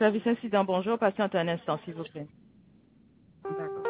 Service incident, bonjour. Patiente un instant, s'il vous plaît. D'accord.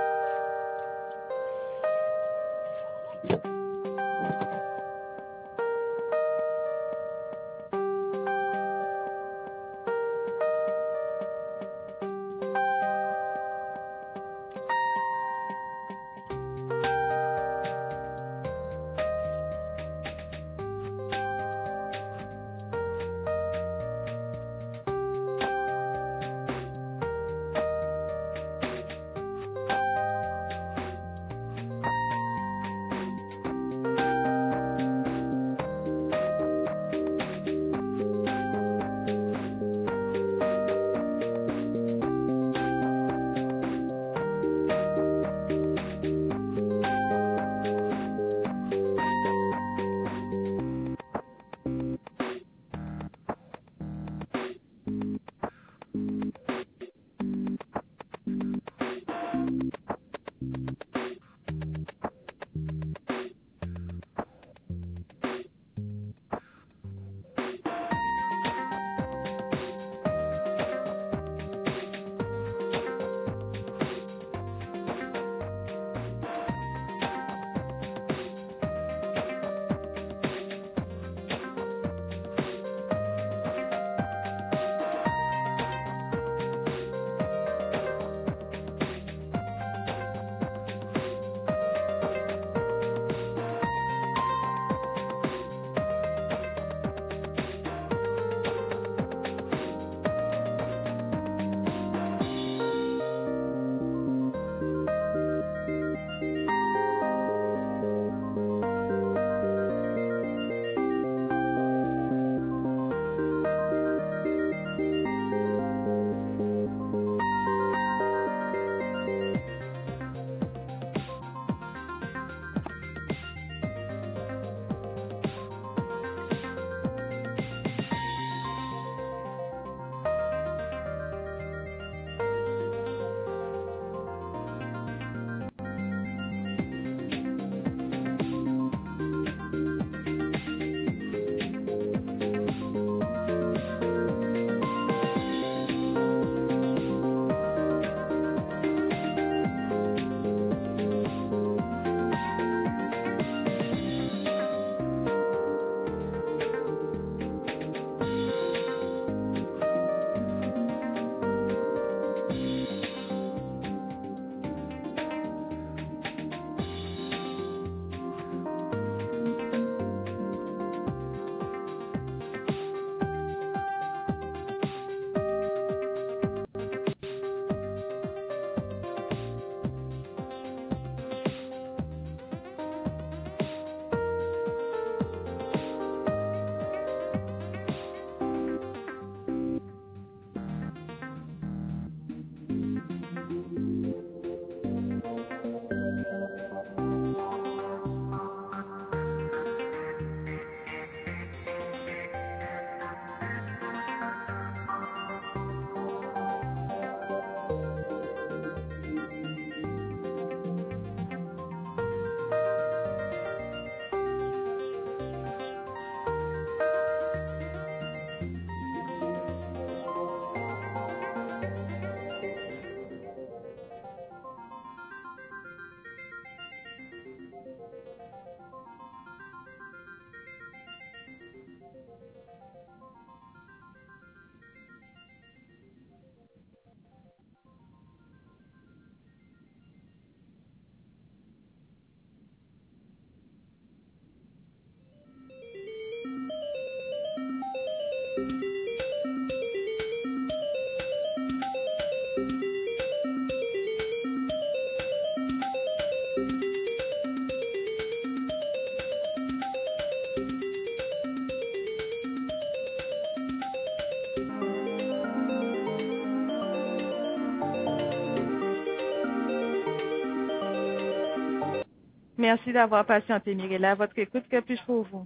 Merci d'avoir patienté, Mirella. Votre écoute, que puis-je pour vous?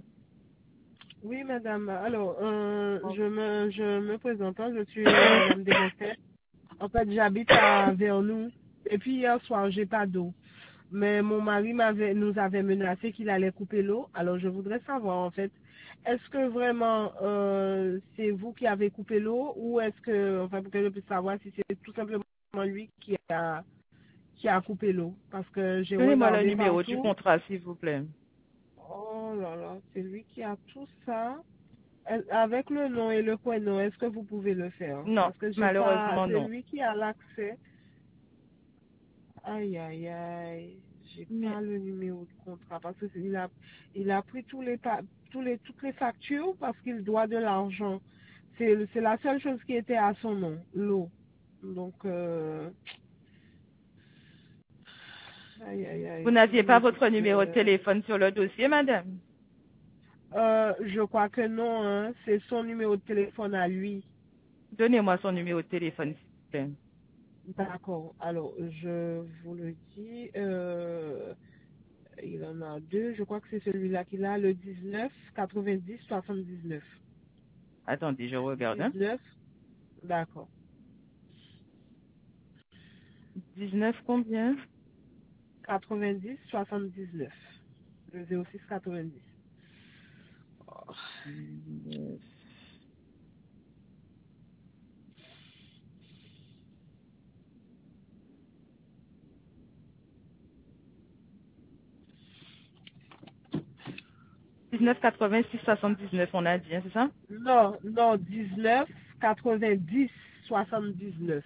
Oui, madame. Alors, je me présente, je suis madame Desmontelles. En fait, j'habite à Vernou. Et puis hier soir, j'ai pas d'eau. Mais mon mari nous avait menacé qu'il allait couper l'eau. Alors, je voudrais savoir, en fait, Est-ce que vraiment c'est vous qui avez coupé l'eau ou est-ce que, enfin, pour que je puisse savoir si c'est tout simplement lui qui a coupé l'eau? Parce que j'ai Donnez-moi le regardé numéro du partout. contrat, s'il vous plaît. Oh là là, c'est lui qui a tout ça. Avec le nom et le prénom, est-ce que vous pouvez le faire? Non, Parce que j'ai pas, malheureusement, c'est non. lui qui a l'accès. Aïe, aïe, aïe. J'ai Mais pas le numéro de contrat parce que il a pris toutes les factures parce qu'il doit de l'argent. C'est la seule chose qui était à son nom, l'eau. Donc, aïe, aïe, vous aïe, si n'aviez vous pas me votre dites, numéro de téléphone sur le dossier, madame? je crois que non, hein, c'est son numéro de téléphone à lui. Donnez-moi son numéro de téléphone, s'il vous plaît. D'accord. Alors, je vous le dis, il en a deux. Je crois que c'est celui-là qu'il a, le 19 90 79. Attendez, je regarde. Hein. 19, d'accord. 19 combien? 90 79. Le 06 90. 19. 19 86 79, on a dit, hein, c'est ça? Non, non, 19 90 79.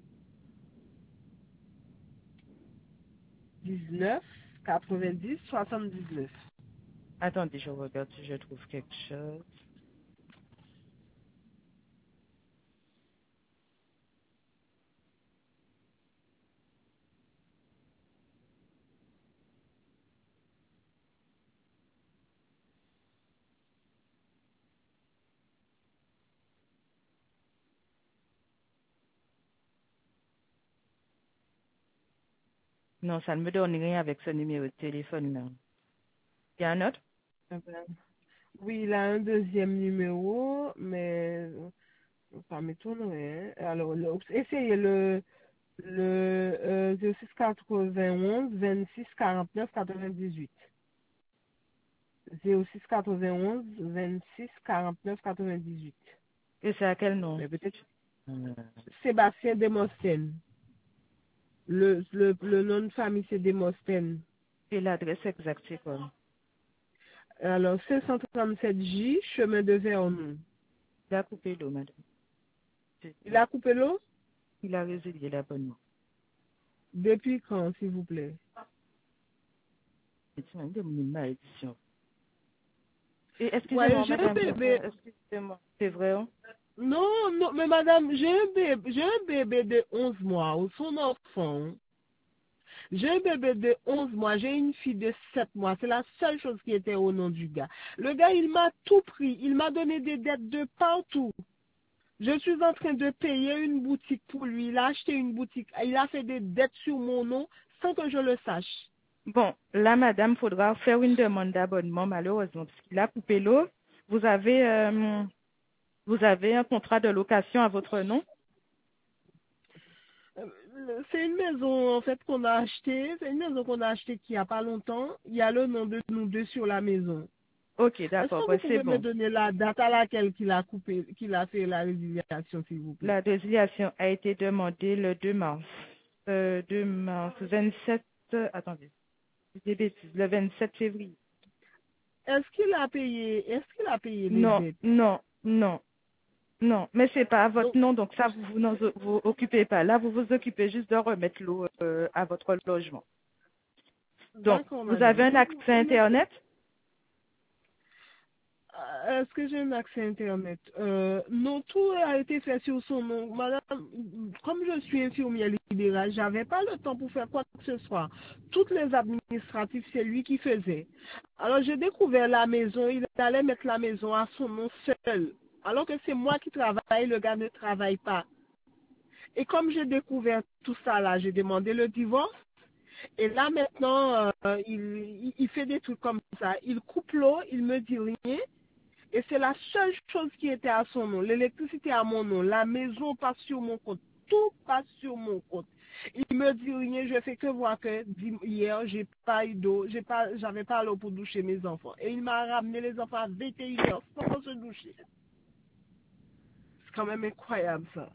19 90 79. Attendez, je regarde si je trouve quelque chose. Non, ça ne me donne rien avec ce numéro de téléphone-là. Il y a un autre? Eh ben, oui, il a un deuxième numéro, mais ça m'étonnerait. Hein. Alors, essayez le 06 91 26 49 98. 06 91 26 49 98. Et c'est à quel nom? Mais peut-être Euh, Sébastien Demosthène. Le nom de famille, c'est Demosthène. Et l'adresse exacte, c'est quoi? Alors, 537J, chemin de Vernon. Il a coupé l'eau, madame. Il a coupé l'eau? Il a résilié l'abonnement. Depuis quand, s'il vous plaît? C'est une malédiction. Et Ouais, excusez-moi, j'ai un madame, bébé. excusez-moi. C'est vrai, hein? Non, non, mais madame, j'ai un bébé de 11 mois, ou son enfant. J'ai un bébé de 11 mois, j'ai une fille de 7 mois. C'est la seule chose qui était au nom du gars. Le gars, il m'a tout pris. Il m'a donné des dettes de partout. Je suis en train de payer une boutique pour lui. Il a acheté une boutique. Il a fait des dettes sur mon nom sans que je le sache. Bon, là, madame, faudra faire une demande d'abonnement, malheureusement, parce qu'il a coupé l'eau. Vous avez un contrat de location à votre nom? C'est une maison, en fait, qu'on a achetée. C'est une maison qu'on a achetée qui a pas longtemps. Il y a le nom de nous deux sur la maison. Ok, Est-ce d'accord, que bah, vous c'est pouvez me bon. donner la date à laquelle qu'il a fait la résiliation, s'il vous plaît? La résiliation a été demandée le 2 mars. 2 mars, 27, attendez, je dis des bêtises, le 27 février. Est-ce qu'il a payé les Non, dettes? non, non, non, mais c'est pas à votre Donc, nom, donc ça, vous n'en vous occupez pas. Là, vous vous occupez juste de remettre l'eau à votre logement. Donc, d'accord, vous avez madame. un accès Internet? Est-ce que j'ai un accès Internet? Non, tout a été fait sur son nom. Madame, comme je suis infirmière libérale, j'avais pas le temps pour faire quoi que ce soit. Toutes les administratifs, c'est lui qui faisait. Alors, j'ai découvert la maison. Il allait mettre la maison à son nom seul. Alors que c'est moi qui travaille, le gars ne travaille pas. Et comme j'ai découvert tout ça là, j'ai demandé le divorce. Et là maintenant, il fait des trucs comme ça. Il coupe l'eau, il me dit rien. Et c'est la seule chose qui était à son nom. L'électricité à mon nom. La maison passe sur mon compte. tout passe sur mon compte. Il me dit rien, je fais que voir que hier, j'ai pas eu d'eau, j'avais pas l'eau pour doucher mes enfants. Et il m'a ramené les enfants à 21h sans se doucher. C'est quand même incroyable, ça.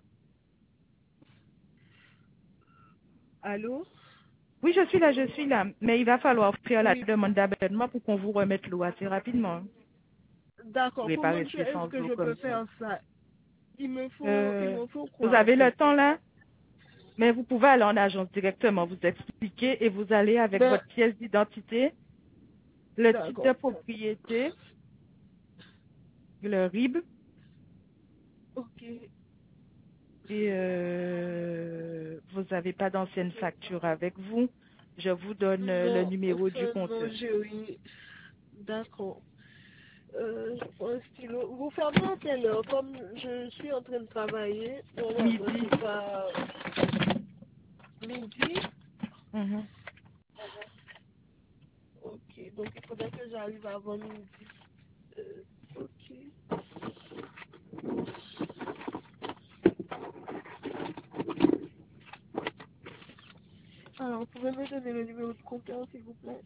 Allô? Oui, je suis là. Mais il va falloir faire la Oui, demande d'abonnement pour qu'on vous remette l'eau assez rapidement. Vous ne d'accord. pouvez pas Comment rester est-ce sans que eau je peux comme ça. faire ça? Il me Euh, faut vous quoi, en avez le fait? temps là? Mais vous pouvez aller en agence directement, vous expliquer et vous allez avec Ben, votre pièce d'identité, le titre de d'accord. propriété, le RIB Ok. et vous n'avez pas d'ancienne facture avec vous. Je vous donne le Non, numéro du ça, non, compteur. j'ai oui. D'accord. Je prends un stylo. Vous fermez à quelle heure? Comme je suis en train de travailler, voilà, donc Midi. c'est pas midi. Mhm. Ok, donc il faudrait que j'arrive avant midi. Ok. Alors, vous pouvez me donner le numéro de compteur, s'il vous plaît?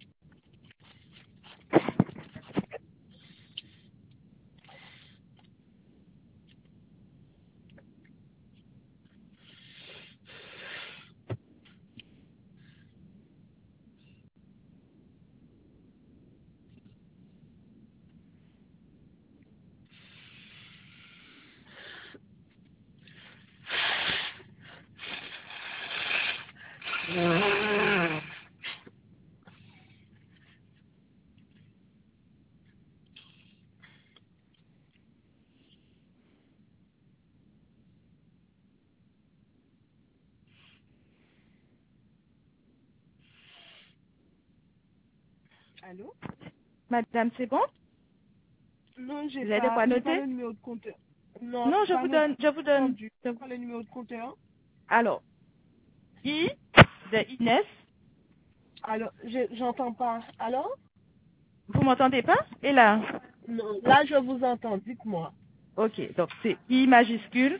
Allô? Madame, c'est bon? Non, Vous avez de quoi j'ai pas noter? le numéro de compteur. Non, Non, c'est pas je vous donne. entendu. C'est quoi le numéro de compteur? Alors, I de Inès. Alors, j'entends pas. Alors? Vous m'entendez pas? Et là? Non, là, je vous entends. Dites-moi. Ok, donc c'est I majuscule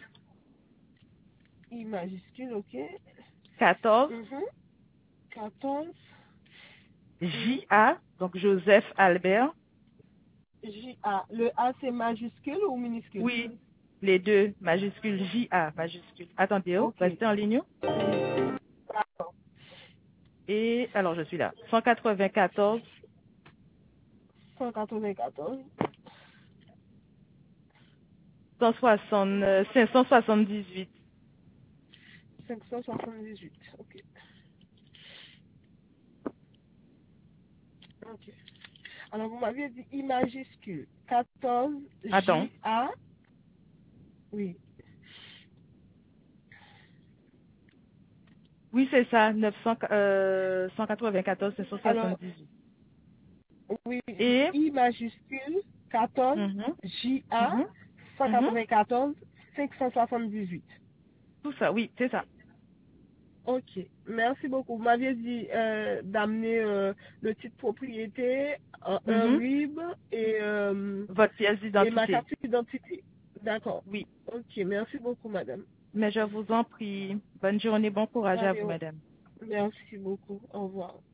I majuscule, ok. 14 Mhm. 14. Oui. JA, donc Joseph Albert. J-A. Le A, c'est majuscule ou minuscule? Oui, les deux majuscules JA majuscule. Attendez, oh, Ok. restez en ligne. Oui. D'accord. Et alors je suis là. 194 194. 160 578. 578. Ok. Ok. Alors, vous m'aviez dit I majuscule. 14. Attends. J-A. Oui. Oui, c'est ça, 194 Alors, 578. oui. Et I majuscule. 14. mhm, J-A. mhm, mhm, 194. 578. tout ça, oui, c'est ça. Ok, merci beaucoup. Vous m'aviez dit d'amener le titre propriété, un Mhm. RIB Votre pièce et ma d'identité. carte d'identité. D'accord. Oui. Ok, merci beaucoup, madame. Mais je vous en prie. Bonne journée, bon courage à Allez, vous, madame. merci beaucoup. Au revoir.